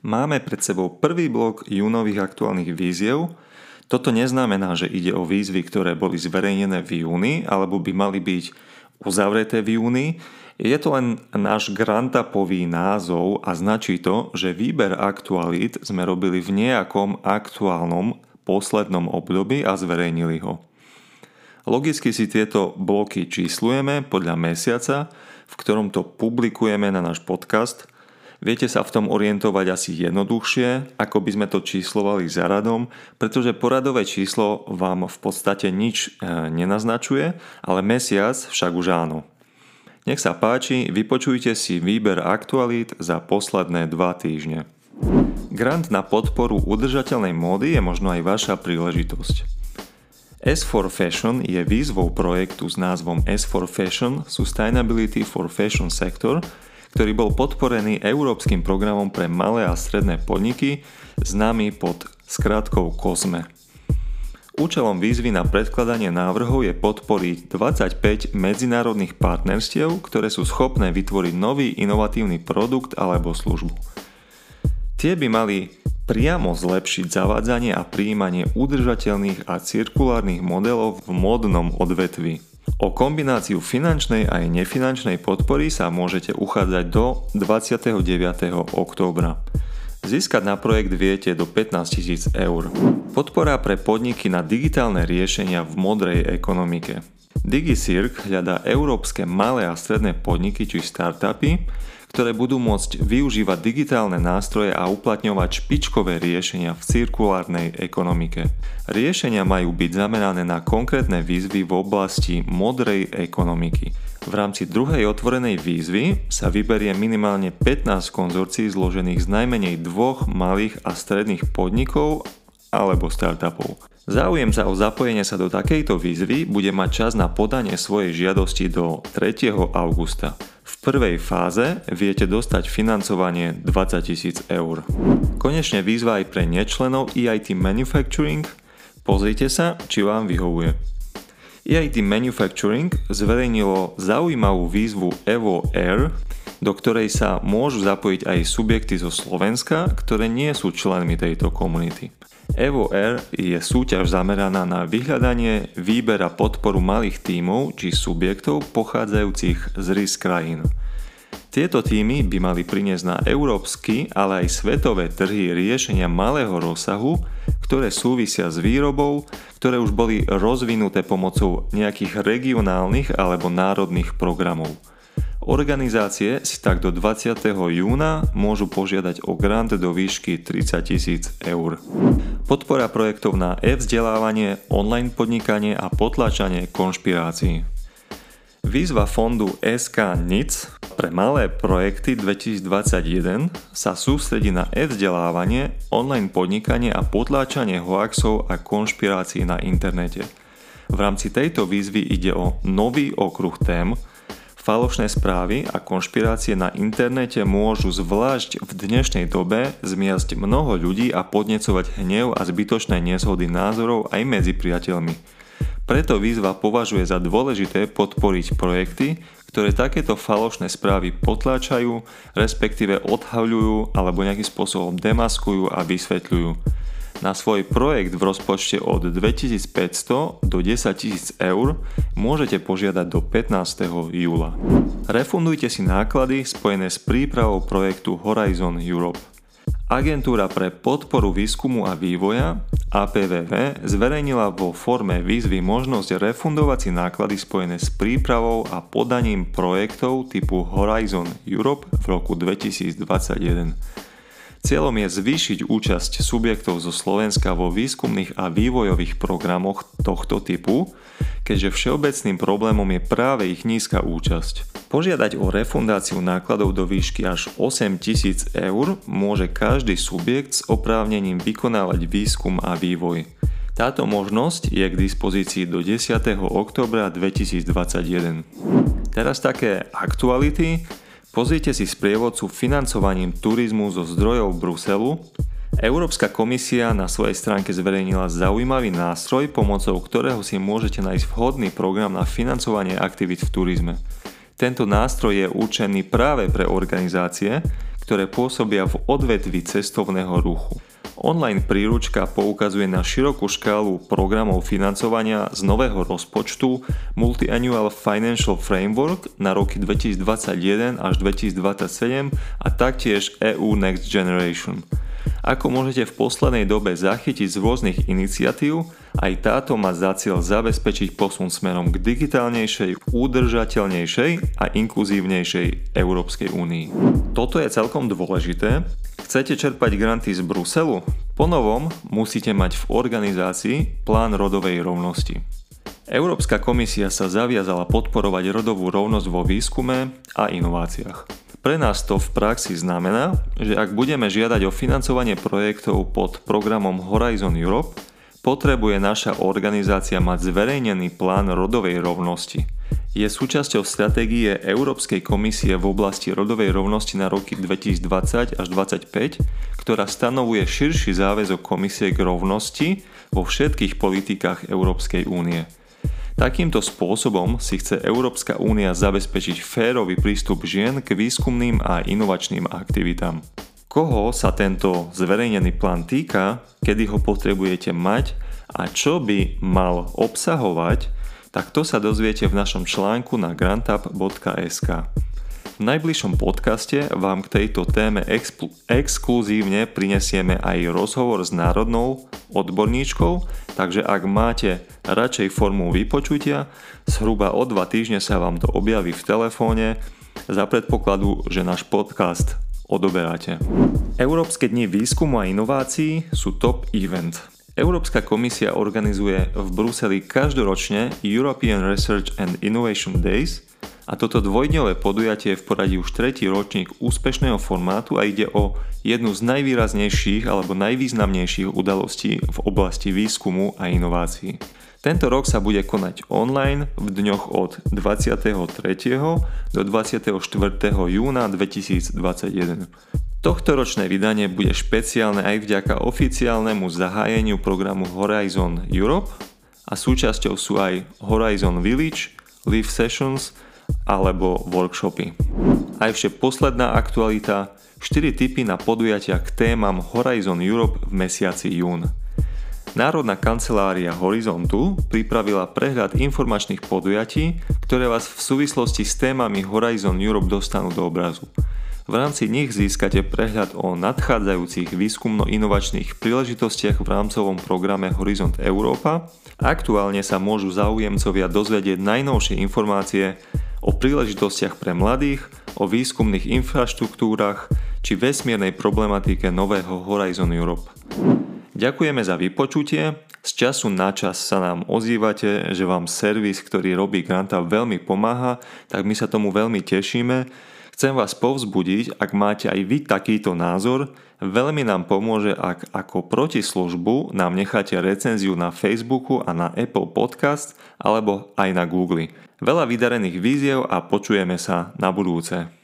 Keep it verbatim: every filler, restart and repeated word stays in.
Máme pred sebou prvý blok júnových aktuálnych víziev. Toto neznamená, že ide o výzvy, ktoré boli zverejnené v júni alebo by mali byť uzavreté v júni. Je to len náš grantapový názov a značí to, že výber aktualít sme robili v nejakom aktuálnom poslednom období a zverejnili ho. Logicky si tieto bloky číslujeme podľa mesiaca, v ktorom to publikujeme na náš podcast. Viete sa v tom orientovať asi jednoduchšie, ako by sme to číslovali za radom, pretože poradové číslo vám v podstate nič nenaznačuje, ale mesiac však už áno. Nech sa páči, vypočujte si výber aktualít za posledné dva týždne. Grant na podporu udržateľnej módy je možno aj vaša príležitosť. S for Fashion je výzvou projektu s názvom S for Fashion Sustainability for Fashion Sector, ktorý bol podporený Európskym programom pre malé a stredné podniky, známy pod skratkou COSME. Účelom výzvy na predkladanie návrhov je podporiť dvadsaťpäť medzinárodných partnerstiev, ktoré sú schopné vytvoriť nový inovatívny produkt alebo službu. Tie by mali priamo zlepšiť zavádzanie a prijímanie udržateľných a cirkulárnych modelov v módnom odvetví. O kombináciu finančnej aj nefinančnej podpory sa môžete uchádzať do dvadsiateho deviateho októbra. Získať na projekt viete do pätnásť tisíc eur. Podpora pre podniky na digitálne riešenia v modrej ekonomike. DigiCirc hľadá európske malé a stredné podniky či startupy, ktoré budú môcť využívať digitálne nástroje a uplatňovať špičkové riešenia v cirkulárnej ekonomike. Riešenia majú byť zamerané na konkrétne výzvy v oblasti modrej ekonomiky. V rámci druhej otvorenej výzvy sa vyberie minimálne pätnásť konzorcií zložených z najmenej dvoch malých a stredných podnikov alebo startupov. Záujemca o zapojenie sa do takejto výzvy bude mať čas na podanie svojej žiadosti do tretieho augusta. V prvej fáze viete dostať financovanie dvadsať tisíc eur. Konečne výzva aj pre nečlenov E I T Manufacturing. Pozrite sa, či vám vyhovuje. E I T Manufacturing zverejnilo zaujímavú výzvu Evo Air, do ktorej sa môžu zapojiť aj subjekty zo Slovenska, ktoré nie sú členmi tejto komunity. Evo Air je súťaž zameraná na vyhľadanie, výber a podporu malých tímov či subjektov pochádzajúcich z risk krajín. Tieto tímy by mali priniesť na európsky, ale aj svetové trhy riešenia malého rozsahu, ktoré súvisia s výrobou, ktoré už boli rozvinuté pomocou nejakých regionálnych alebo národných programov. Organizácie si tak do dvadsiateho júna môžu požiadať o grant do výšky tridsať tisíc eur. Podpora projektov na e-vzdelávanie, online podnikanie a potláčanie konšpirácií. Výzva fondu es ká en í cé pre malé projekty dvetisícdvadsaťjeden sa sústredí na e-vzdelávanie, online podnikanie a potláčanie hoaxov a konšpirácií na internete. V rámci tejto výzvy ide o nový okruh tém. Falošné správy a konšpirácie na internete môžu zvlášť v dnešnej dobe zmiasť mnoho ľudí a podnecovať hnev a zbytočné nezhody názorov aj medzi priateľmi. Preto výzva považuje za dôležité podporiť projekty, ktoré takéto falošné správy potláčajú, respektíve odhaľujú alebo nejakým spôsobom demaskujú a vysvetľujú. Na svoj projekt v rozpočte od dvetisícpäťsto do desaťtisíc eur môžete požiadať do pätnásteho júla. Refundujte si náklady spojené s prípravou projektu Horizon Europe. Agentúra pre podporu výskumu a vývoja á pé vé vé zverejnila vo forme výzvy možnosť refundovať si náklady spojené s prípravou a podaním projektov typu Horizon Europe v roku dvetisícdvadsaťjeden. Cieľom je zvýšiť účasť subjektov zo Slovenska vo výskumných a vývojových programoch tohto typu, keďže všeobecným problémom je práve ich nízka účasť. Požiadať o refundáciu nákladov do výšky až osem tisíc eur môže každý subjekt s oprávnením vykonávať výskum a vývoj. Táto možnosť je k dispozícii do desiateho októbra dvetisícdvadsaťjeden. Teraz také aktuality. Pozrite si sprievodcu financovaním turizmu zo zdrojov Bruselu. Európska komisia na svojej stránke zverejnila zaujímavý nástroj, pomocou ktorého si môžete nájsť vhodný program na financovanie aktivít v turizme. Tento nástroj je určený práve pre organizácie, ktoré pôsobia v odvetví cestovného ruchu. Online príručka poukazuje na širokú škálu programov financovania z nového rozpočtu Multi-Annual Financial Framework na roky dvetisícdvadsaťjeden až dvetisícdvadsaťsedem a taktiež é ú Next Generation. Ako môžete v poslednej dobe zachytiť z rôznych iniciatív, aj táto má za cieľ zabezpečiť posun smerom k digitálnejšej, udržateľnejšej a inkluzívnejšej Európskej únii. Toto je celkom dôležité. Chcete čerpať granty z Bruselu? Ponovom musíte mať v organizácii plán rodovej rovnosti. Európska komisia sa zaviazala podporovať rodovú rovnosť vo výskume a inováciách. Pre nás to v praxi znamená, že ak budeme žiadať o financovanie projektov pod programom Horizon Europe, potrebuje naša organizácia mať zverejnený plán rodovej rovnosti. Je súčasťou stratégie Európskej komisie v oblasti rodovej rovnosti na roky dvetisícdvadsať až dvetisícdvadsaťpäť, ktorá stanovuje širší záväzok komisie k rovnosti vo všetkých politikách Európskej únie. Takýmto spôsobom si chce Európska únia zabezpečiť férový prístup žien k výskumným a inovačným aktivitám. Koho sa tento zverejnený plán týka, kedy ho potrebujete mať a čo by mal obsahovať, tak to sa dozviete v našom článku na grantup bodka es ká. V najbližšom podcaste vám k tejto téme expl- exkluzívne prinesieme aj rozhovor s národnou odborníčkou, takže ak máte radšej formu vypočutia, zhruba o dva týždne sa vám to objaví v telefóne za predpokladu, že náš podcast odoberáte. Európske dni výskumu a inovácií sú top event. Európska komisia organizuje v Bruseli každoročne European Research and Innovation Days a toto dvojdňové podujatie je v poradí už tretí ročník úspešného formátu a ide o jednu z najvýraznejších alebo najvýznamnejších udalostí v oblasti výskumu a inovácií. Tento rok sa bude konať online v dňoch od dvadsiateho tretieho do dvadsiateho štvrtého júna dvetisícdvadsaťjeden. Tohtoročné vydanie bude špeciálne aj vďaka oficiálnemu zahájeniu programu Horizon Europe a súčasťou sú aj Horizon Village, Live Sessions alebo workshopy. A ešte posledná aktualita, štyri tipy na podujatia k témam Horizon Europe v mesiaci jún. Národná kancelária Horizontu pripravila prehľad informačných podujatí, ktoré vás v súvislosti s témami Horizon Europe dostanú do obrazu. V rámci nich získate prehľad o nadchádzajúcich výskumno-inovačných príležitostiach v rámcovom programe Horizont Európa. Aktuálne sa môžu záujemcovia dozvedieť najnovšie informácie o príležitostiach pre mladých, o výskumných infraštruktúrach či vesmiernej problematike nového Horizon Europe. Ďakujeme za vypočutie. Z času na čas sa nám ozývate, že vám servis, ktorý robí Grantup, veľmi pomáha, tak my sa tomu veľmi tešíme. Chcem vás povzbudiť, ak máte aj vy takýto názor, veľmi nám pomôže, ak ako protislužbu nám necháte recenziu na Facebooku a na Apple Podcast alebo aj na Google. Veľa vydarených víziev a počujeme sa na budúce.